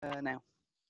Now.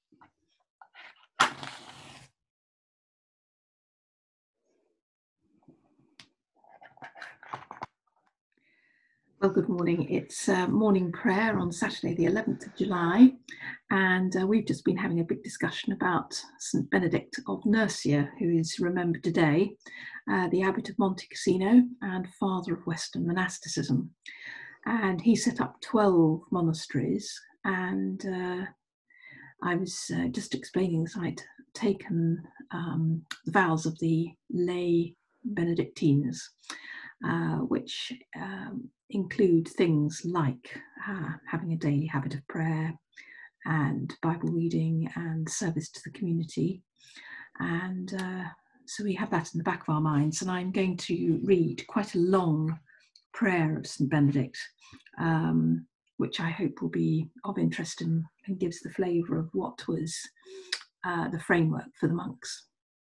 Well, good morning. It's morning prayer on Saturday, the 11th of July, and we've just been having a big discussion about St. Benedict of Nursia, who is remembered today, the abbot of Monte Cassino and father of Western monasticism. And he set up 12 monasteries, and I was just explaining that I'd taken the vows of the lay Benedictines, which include things like having a daily habit of prayer and Bible reading and service to the community. And so we have that in the back of our minds. And I'm going to read quite a long prayer of St. Benedict, which I hope will be of interest and gives the flavour of what was the framework for the monks.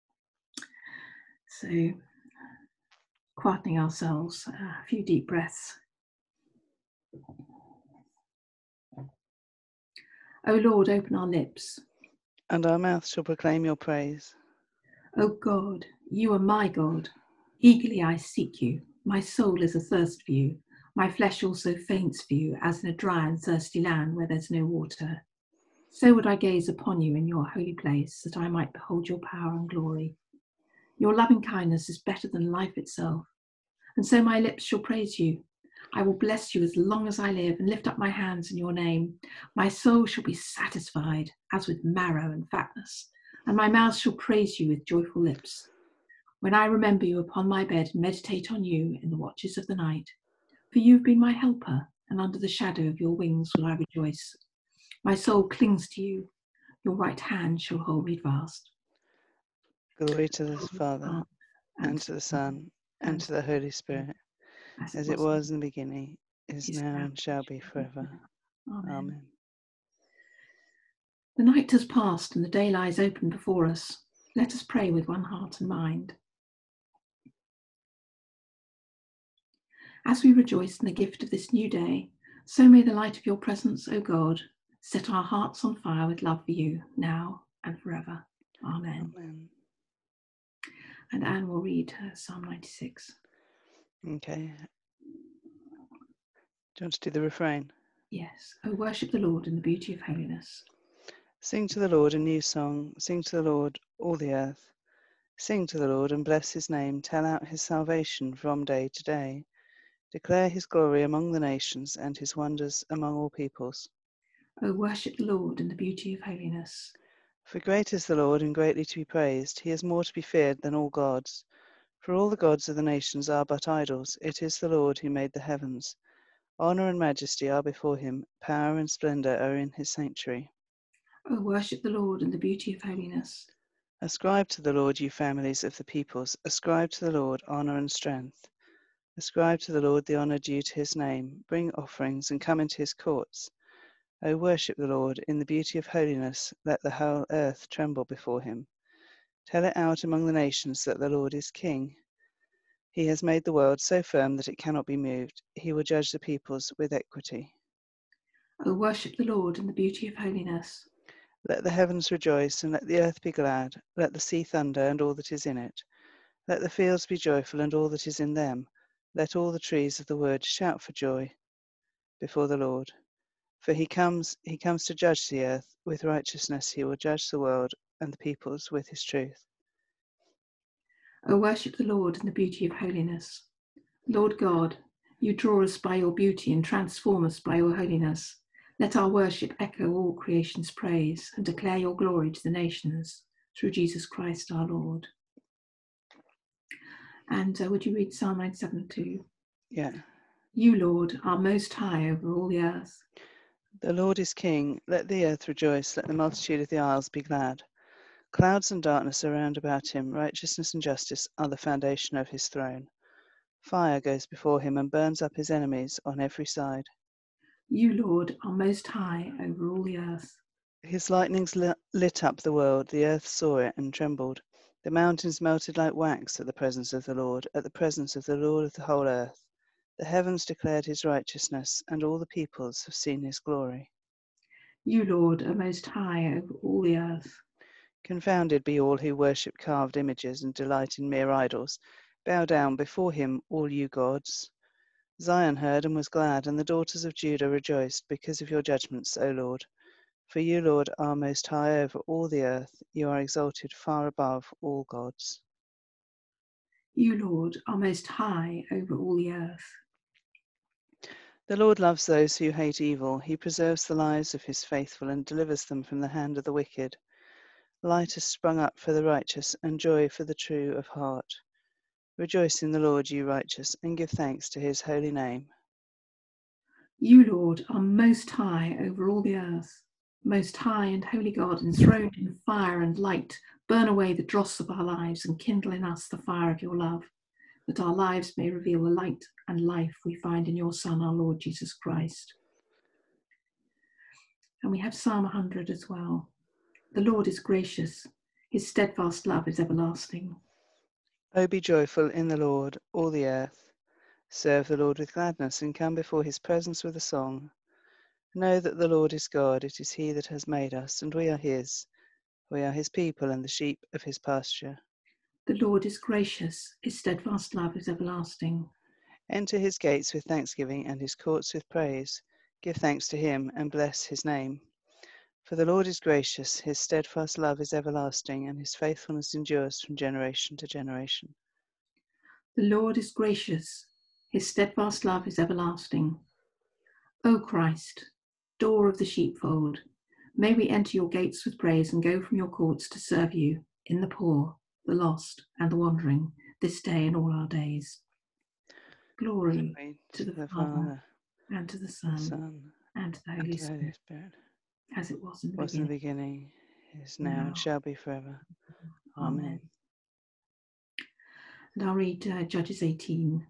So, quietening ourselves, a few deep breaths. O Lord, open our lips, And our mouth shall proclaim your praise. O God, you are my God. Eagerly I seek you. My soul is athirst for you. My flesh also faints for you, as in a dry and thirsty land where there's no water. So would I gaze upon you in your holy place, that I might behold your power and glory. Your loving kindness is better than life itself, and so my lips shall praise you. I will bless you as long as I live and lift up my hands in your name. My soul shall be satisfied as with marrow and fatness, and my mouth shall praise you with joyful lips. When I remember you upon my bed and meditate on you in the watches of the night, for you have been my helper, and under the shadow of your wings will I rejoice. My soul clings to you. Your right hand shall hold me fast. Glory to the Father, and to the Son, and to the Holy Spirit, as it was in the beginning, is now, and shall be forever. Amen. The night has passed and the day lies open before us. Let us pray with one heart and mind. As we rejoice in the gift of this new day, so may the light of your presence, O God, set our hearts on fire with love for you, now and forever. Amen. Amen. And Anne will read Psalm 96. Okay. Do you want to do the refrain? Yes. O worship the Lord in the beauty of holiness. Sing to the Lord a new song. Sing to the Lord, all the earth. Sing to the Lord and bless his name. Tell out his salvation from day to day. Declare his glory among the nations and his wonders among all peoples. O worship the Lord in the beauty of holiness. For great is the Lord and greatly to be praised. He is more to be feared than all gods. For all the gods of the nations are but idols. It is the Lord who made the heavens. Honour and majesty are before him. Power and splendour are in his sanctuary. O worship the Lord in the beauty of holiness. Ascribe to the Lord, you families of the peoples. Ascribe to the Lord honour and strength. Ascribe to the Lord the honour due to his name. Bring offerings and come into his courts. O worship the Lord in the beauty of holiness. Let the whole earth tremble before him. Tell it out among the nations that the Lord is king. He has made the world so firm that it cannot be moved. He will judge the peoples with equity. O worship the Lord in the beauty of holiness. Let the heavens rejoice and let the earth be glad. Let the sea thunder and all that is in it. Let the fields be joyful and all that is in them. Let all the trees of the wood shout for joy before the Lord. For he comes to judge the earth. With righteousness he will judge the world and the peoples with his truth. O worship the Lord in the beauty of holiness. Lord God, you draw us by your beauty and transform us by your holiness. Let our worship echo all creation's praise and declare your glory to the nations through Jesus Christ our Lord. And would you read Psalm 97 too? Yeah. You, Lord, are most high over all the earth. The Lord is king. Let the earth rejoice. Let the multitude of the isles be glad. Clouds and darkness are round about him. Righteousness and justice are the foundation of his throne. Fire goes before him and burns up his enemies on every side. You, Lord, are most high over all the earth. His lightnings lit up the world. The earth saw it and trembled. The mountains melted like wax at the presence of the Lord of the whole earth. The heavens declared his righteousness, and all the peoples have seen his glory. You, Lord, are most high over all the earth. Confounded be all who worship carved images and delight in mere idols. Bow down before him, all you gods. Zion heard and was glad, and the daughters of Judah rejoiced because of your judgments, O Lord. For you, Lord, are most high over all the earth. You are exalted far above all gods. You, Lord, are most high over all the earth. The Lord loves those who hate evil. He preserves the lives of his faithful and delivers them from the hand of the wicked. Light has sprung up for the righteous, and joy for the true of heart. Rejoice in the Lord, you righteous, and give thanks to his holy name. You, Lord, are most high over all the earth. Most high and holy God, enthroned in fire and light, burn away the dross of our lives and kindle in us the fire of your love, that our lives may reveal the light and life we find in your Son, our Lord Jesus Christ. And we have Psalm 100 as well. The Lord is gracious. His steadfast love is everlasting. O be joyful in the Lord, all the earth. Serve the Lord with gladness and come before his presence with a song. Know that the Lord is God. It is he that has made us, and we are his. We are his people and the sheep of his pasture. The Lord is gracious. His steadfast love is everlasting. Enter his gates with thanksgiving and his courts with praise. Give thanks to him and bless his name. For the Lord is gracious, his steadfast love is everlasting, and his faithfulness endures from generation to generation. The Lord is gracious. His steadfast love is everlasting. O Christ, door of the sheepfold, may we enter your gates with praise and go from your courts to serve you in the poor, the lost, and the wandering, this day and all our days. Glory to the Father, and to the Son, and to the Holy Spirit, as it was in the beginning, is now, and shall be forever. Amen. And I'll read Judges 18.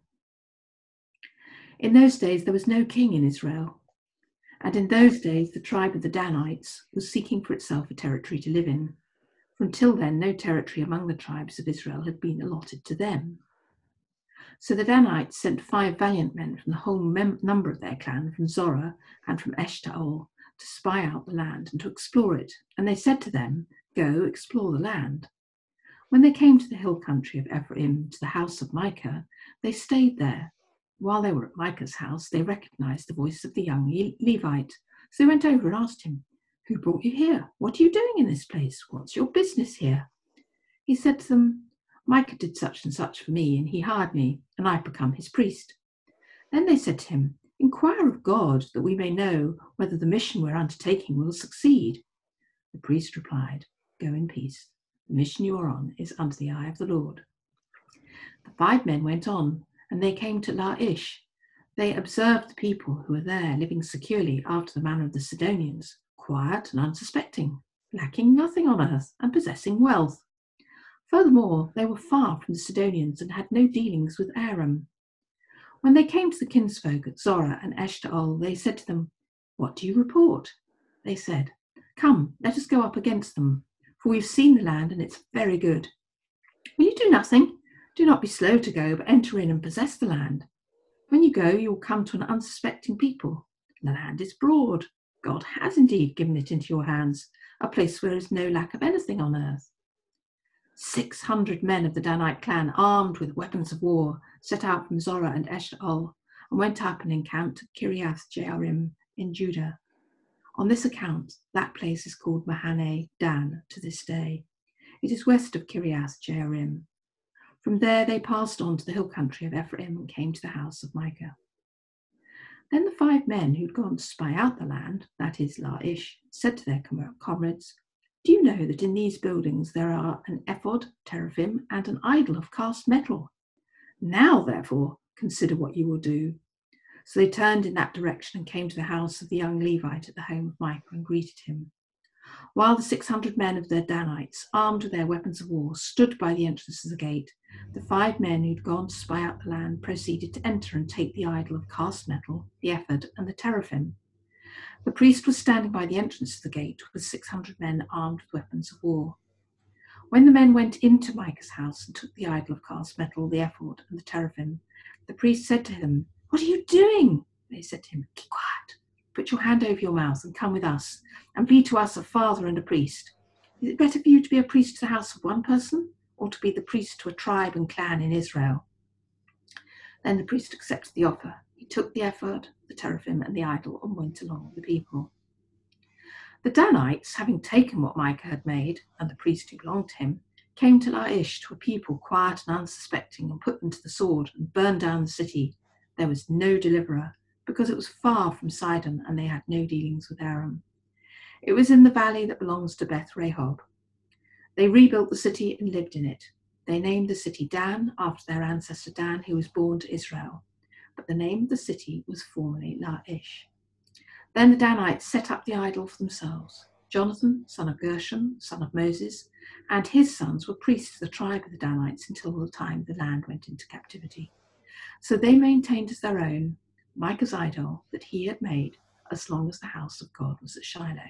In those days there was no king in Israel, and in those days the tribe of the Danites was seeking for itself a territory to live in. For until then, no territory among the tribes of Israel had been allotted to them. So the Danites sent 5 valiant men from the whole number of their clan, from Zorah and from Eshtaol, to spy out the land and to explore it. And they said to them, "Go, explore the land." When they came to the hill country of Ephraim, to the house of Micah, they stayed there. While they were at Micah's house, they recognized the voice of the young Levite. So they went over and asked him, "Who brought you here? What are you doing in this place? What's your business here?" He said to them, "Micah did such and such for me, and he hired me, and I've become his priest." Then they said to him, "Inquire of God, that we may know whether the mission we're undertaking will succeed." The priest replied, "Go in peace. The mission you are on is under the eye of the Lord." The 5 men went on, and they came to Laish. They observed the people who were there living securely after the manner of the Sidonians, quiet and unsuspecting, lacking nothing on earth, and possessing wealth. Furthermore, they were far from the Sidonians and had no dealings with Aram. When they came to the kinsfolk at Zorah and Eshtaol, they said to them, "What do you report?" They said, "Come, let us go up against them, for we've seen the land and it's very good." "Will you do nothing? Do not be slow to go, but enter in and possess the land. When you go, you will come to an unsuspecting people. The land is broad. God has indeed given it into your hands, a place where there is no lack of anything on earth." 600 men of the Danite clan, armed with weapons of war, set out from Zorah and Eshtaol and went up and encamped at Kiriath Jearim in Judah. On this account, that place is called Mahane Dan to this day. It is west of Kiriath Jearim. From there they passed on to the hill country of Ephraim and came to the house of Micah. Then the 5 men who'd gone to spy out the land, that is Laish, said to their comrades, "Do you know that in these buildings there are an ephod, teraphim, and an idol of cast metal? Now, therefore, consider what you will do." So they turned in that direction and came to the house of the young Levite at the home of Micah and greeted him. While the 600 men of the Danites, armed with their weapons of war, stood by the entrance of the gate, the 5 men who'd gone to spy out the land proceeded to enter and take the idol of cast metal, the ephod, and the teraphim. The priest was standing by the entrance to the gate with 600 men armed with weapons of war. When the men went into Micah's house and took the idol of cast metal, the ephod, and the teraphim, the priest said to them, "What are you doing?" They said to him, "Keep quiet. put your hand over your mouth and come with us, and be to us a father and a priest. Is it better for you to be a priest to the house of one person, or to be the priest to a tribe and clan in Israel?" Then the priest accepted the offer. He took the ephod, the teraphim, and the idol, and went along with the people. The Danites, having taken what Micah had made, and the priest who belonged to him, came to Laish, to a people quiet and unsuspecting, and put them to the sword, and burned down the city. There was no deliverer, because it was far from Sidon, and they had no dealings with Aram. It was in the valley that belongs to Beth Rehob. They rebuilt the city and lived in it. They named the city Dan, after their ancestor Dan, who was born to Israel. But the name of the city was formerly Laish. Then the Danites set up the idol for themselves. Jonathan, son of Gershom, son of Moses, and his sons were priests of the tribe of the Danites until the time the land went into captivity. So they maintained as their own Micah's idol that he had made, as long as the house of God was at Shiloh.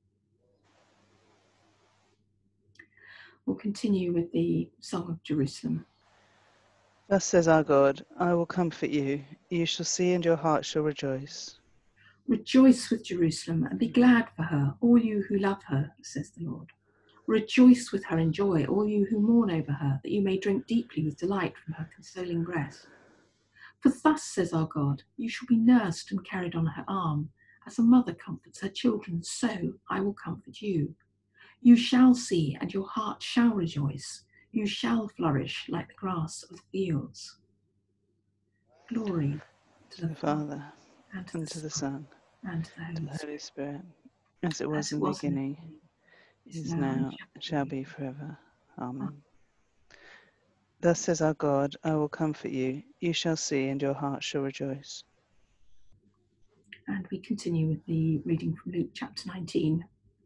We'll continue with the Song of Jerusalem. Thus says our God, I will comfort you. You shall see and your heart shall rejoice. Rejoice with Jerusalem and be glad for her, all you who love her, says the Lord. Rejoice with her in joy, all you who mourn over her, that you may drink deeply with delight from her consoling breast. For thus says our God, you shall be nursed and carried on her arm. As a mother comforts her children, so I will comfort you. You shall see, and your heart shall rejoice. You shall flourish like the grass of the fields. Glory To the Father, and to the Son, and to the Holy Spirit, as it was in the beginning, is now, and shall be forever. Amen. Thus says our God, I will comfort you. You shall see, and your heart shall rejoice. And we continue with the reading from Luke chapter 19.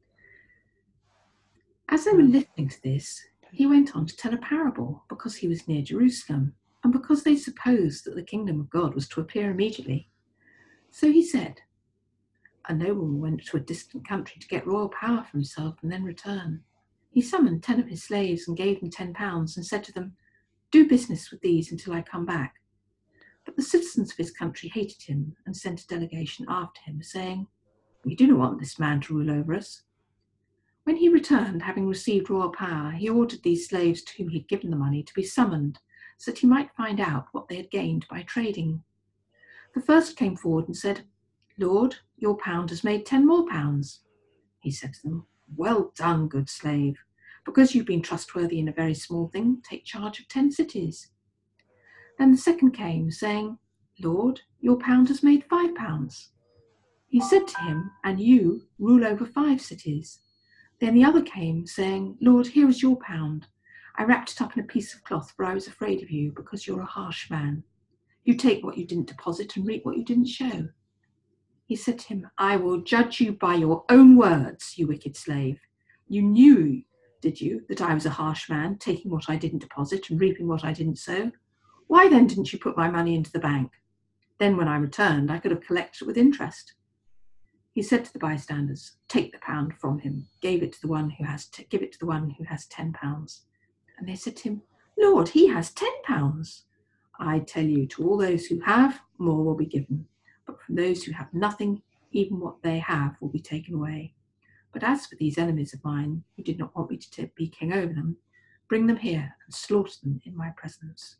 As they were listening to this, he went on to tell a parable, because he was near Jerusalem, and because they supposed that the kingdom of God was to appear immediately. So he said, a nobleman went to a distant country to get royal power for himself and then return. He summoned 10 of his slaves and gave them £10 and said to them, "Do business with these until I come back." But the citizens of his country hated him and sent a delegation after him, saying, "We do not want this man to rule over us." When he returned, having received royal power, he ordered these slaves to whom he had given the money to be summoned, so that he might find out what they had gained by trading. The first came forward and said, "Lord, your pound has made 10 more pounds." He said to them, "Well done, good slave. Because you've been trustworthy in a very small thing, take charge of 10 cities. Then the second came, saying, "Lord, your pound has made 5 pounds." He said to him, "And you rule over 5 cities. Then the other came, saying, "Lord, here is your pound. I wrapped it up in a piece of cloth, for I was afraid of you, because you're a harsh man. You take what you didn't deposit and reap what you didn't show." He said to him, "I will judge you by your own words, you wicked slave. You knew, did you, that I was a harsh man, taking what I didn't deposit and reaping what I didn't sow? Why then didn't you put my money into the bank? Then when I returned, I could have collected it with interest." He said to the bystanders, "Take the pound from him. Give it to the one who has 10 pounds." And they said to him, "Lord, he has 10 pounds. I tell you, to all those who have, more will be given. But from those who have nothing, even what they have will be taken away. But as for these enemies of mine, who did not want me to be king over them, bring them here and slaughter them in my presence."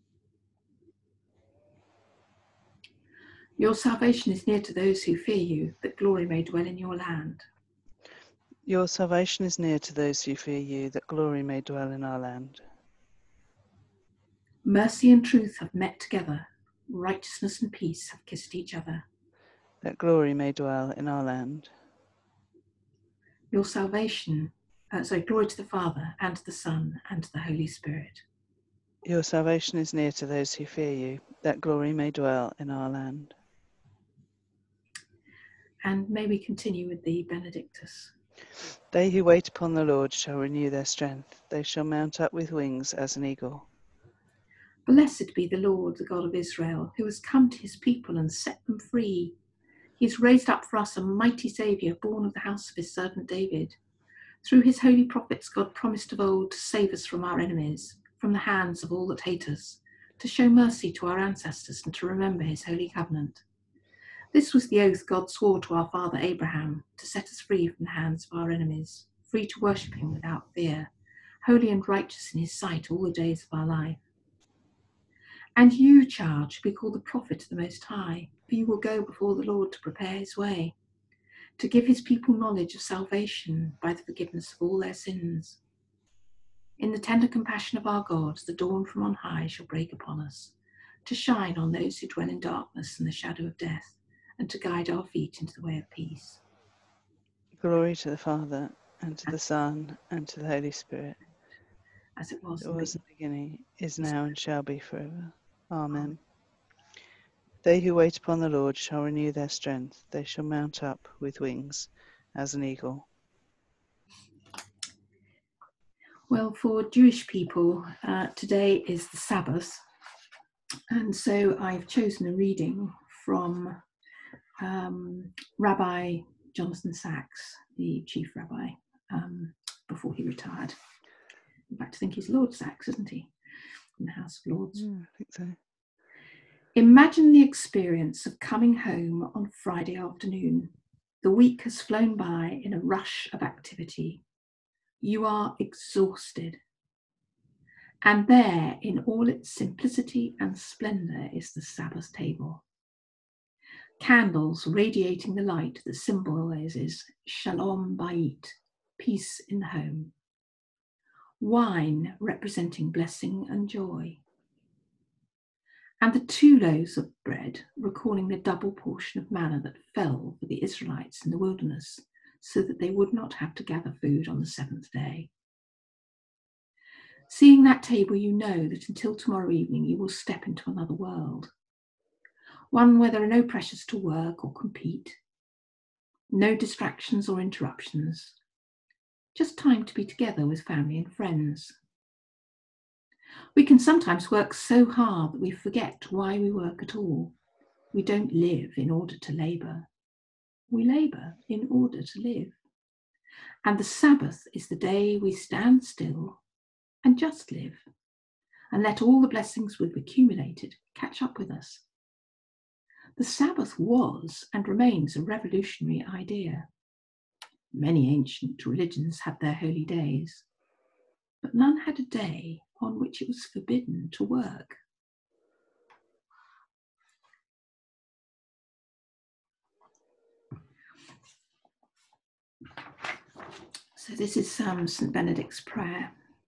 Your salvation is near to those who fear you, that glory may dwell in your land. Your salvation is near to those who fear you, that glory may dwell in our land. Mercy and truth have met together. Righteousness and peace have kissed each other. That glory may dwell in our land. Your salvation, glory to the Father, and to the Son, and to the Holy Spirit. Your salvation is near to those who fear you, that glory may dwell in our land. And may we continue with the Benedictus. They who wait upon the Lord shall renew their strength. They shall mount up with wings as an eagle. Blessed be the Lord, the God of Israel, who has come to his people and set them free. He has raised up for us a mighty Saviour, born of the house of his servant David. Through his holy prophets, God promised of old to save us from our enemies, from the hands of all that hate us, to show mercy to our ancestors and to remember his holy covenant. This was the oath God swore to our father Abraham, to set us free from the hands of our enemies, free to worship him without fear, holy and righteous in his sight all the days of our life. And you, child, shall be called the prophet of the Most High, for you will go before the Lord to prepare his way, to give his people knowledge of salvation by the forgiveness of all their sins. In the tender compassion of our God, the dawn from on high shall break upon us, to shine on those who dwell in darkness and the shadow of death, and to guide our feet into the way of peace. Glory to the Father, and to the Son, and to the Holy Spirit. As it was It in was the in the beginning, is now, and shall be forever. Amen. They who wait upon the Lord shall renew their strength. They shall mount up with wings as an eagle. Well, for Jewish people, today is the Sabbath, and so I've chosen a reading from Rabbi Jonathan Sacks, the chief rabbi, before he retired. In fact, I think he's Lord Sacks, isn't he, in the House of Lords? I think so. Imagine the experience of coming home on Friday afternoon. The week has flown by in a rush of activity. You are exhausted. And there, in all its simplicity and splendour, is the Sabbath table. Candles radiating the light that symbolises Shalom Bayit, peace in the home. Wine representing blessing and joy. And the 2 loaves of bread recalling the double portion of manna that fell for the Israelites in the wilderness, so that they would not have to gather food on the 7th day. Seeing that table, you know that until tomorrow evening you will step into another world. One where there are no pressures to work or compete, no distractions or interruptions, just time to be together with family and friends. We can sometimes work so hard that we forget why we work at all. We don't live in order to labour. We labour in order to live. And the Sabbath is the day we stand still and just live, and let all the blessings we've accumulated catch up with us. The Sabbath was and remains a revolutionary idea. Many ancient religions had their holy days, but none had a day on which it was forbidden to work. So this is St. Benedict's prayer.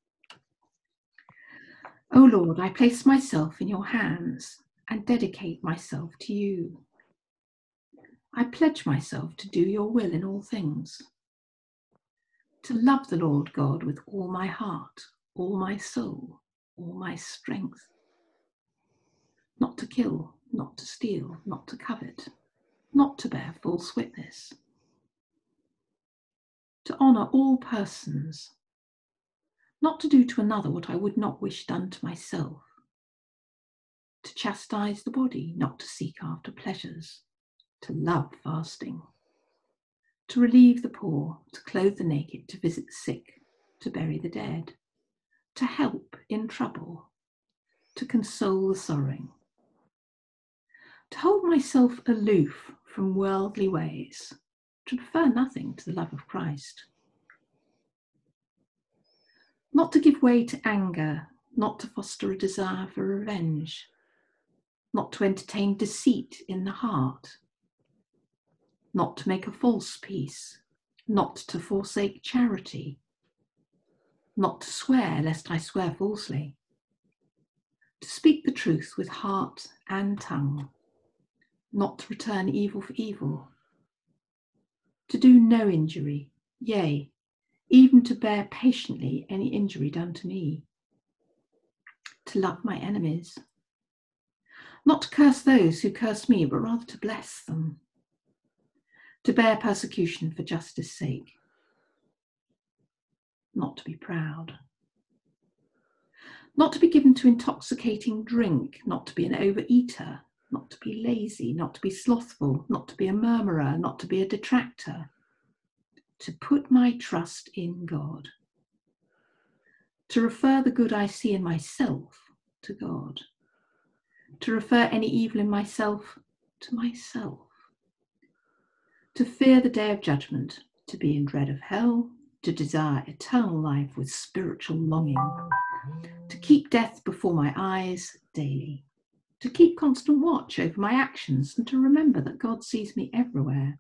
O Lord, I place myself in your hands and dedicate myself to you. I pledge myself to do your will in all things, to love the Lord God with all my heart, all my soul, all my strength, not to kill, not to steal, not to covet, not to bear false witness, to honour all persons, not to do to another what I would not wish done to myself, to chastise the body, not to seek after pleasures, to love fasting, to relieve the poor, to clothe the naked, to visit the sick, to bury the dead, to help in trouble, to console the sorrowing, to hold myself aloof from worldly ways, to prefer nothing to the love of Christ, not to give way to anger, not to foster a desire for revenge, not to entertain deceit in the heart, not to make a false peace, not to forsake charity, not to swear lest I swear falsely, to speak the truth with heart and tongue, not to return evil for evil, to do no injury, yea, even to bear patiently any injury done to me, to love my enemies, not to curse those who curse me, but rather to bless them, to bear persecution for justice' sake, not to be proud, not to be given to intoxicating drink, not to be an overeater, not to be lazy, not to be slothful, not to be a murmurer, not to be a detractor, to put my trust in God, to refer the good I see in myself to God, to refer any evil in myself to myself, to fear the day of judgment, to be in dread of hell, to desire eternal life with spiritual longing, to keep death before my eyes daily, to keep constant watch over my actions and to remember that God sees me everywhere,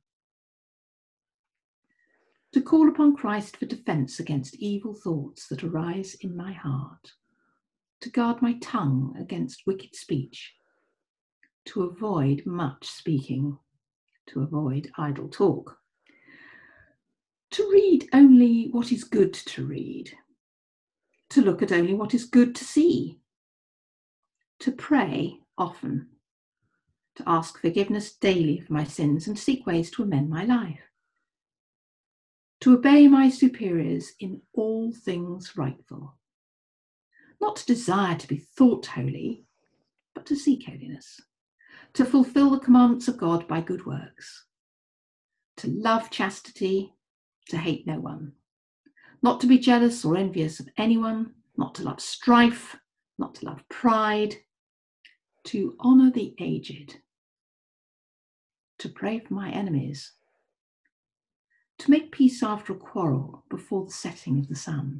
to call upon Christ for defence against evil thoughts that arise in my heart, to guard my tongue against wicked speech, to avoid much speaking, to avoid idle talk, to read only what is good to read, to look at only what is good to see, to pray often, to ask forgiveness daily for my sins and seek ways to amend my life, to obey my superiors in all things rightful, not to desire to be thought holy, but to seek holiness, to fulfill the commandments of God by good works, to love chastity, to hate no one, not to be jealous or envious of anyone, not to love strife, not to love pride, to honour the aged, to pray for my enemies, to make peace after a quarrel before the setting of the sun,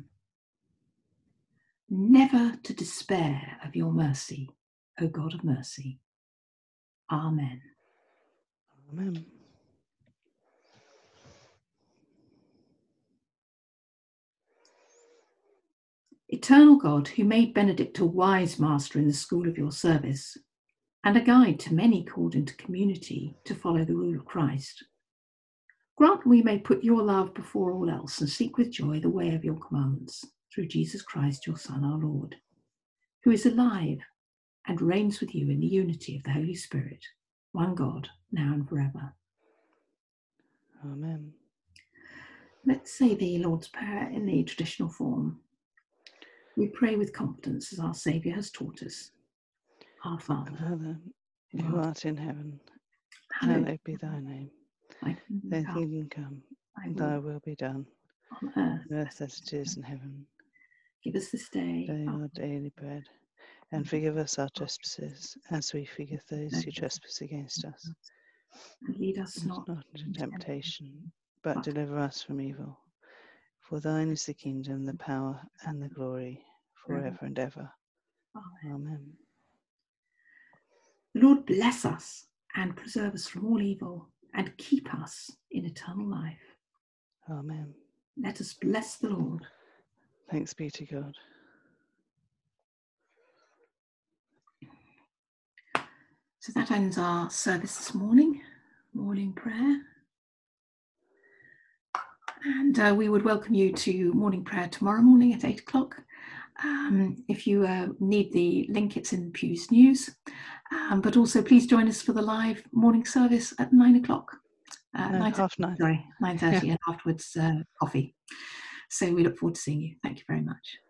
never to despair of your mercy, O God of mercy. Amen. Amen. Eternal God, who made Benedict a wise master in the school of your service, and a guide to many called into community to follow the rule of Christ, grant we may put your love before all else and seek with joy the way of your commandments, through Jesus Christ, your Son, our Lord, who is alive and reigns with you in the unity of the Holy Spirit, one God, now and forever. Amen. Let's say the Lord's Prayer in the traditional form. We pray with confidence as our Saviour has taught us. Our Father, Father, who art in heaven, hallowed be thy name. thy Thy kingdom come, kingdom come, thy thy will be done, will on earth on earth as it is in heaven. Give us this day Our daily bread, and forgive us our trespasses, as we forgive those who trespass against us. and lead us not into temptation, but deliver us from evil. For thine is the kingdom, the power, and the glory, forever and ever. Amen. The Lord bless us and preserve us from all evil and keep us in eternal life. Amen. Let us bless the Lord. Thanks be to God. So that ends our service this morning, morning prayer. And we would welcome you to morning prayer tomorrow morning at 8 o'clock. If you need the link, it's in Pew's News. But also please join us for the live morning service at 9 o'clock. 9:30. Sorry, 9:30, and afterwards coffee. So we look forward to seeing you. Thank you very much.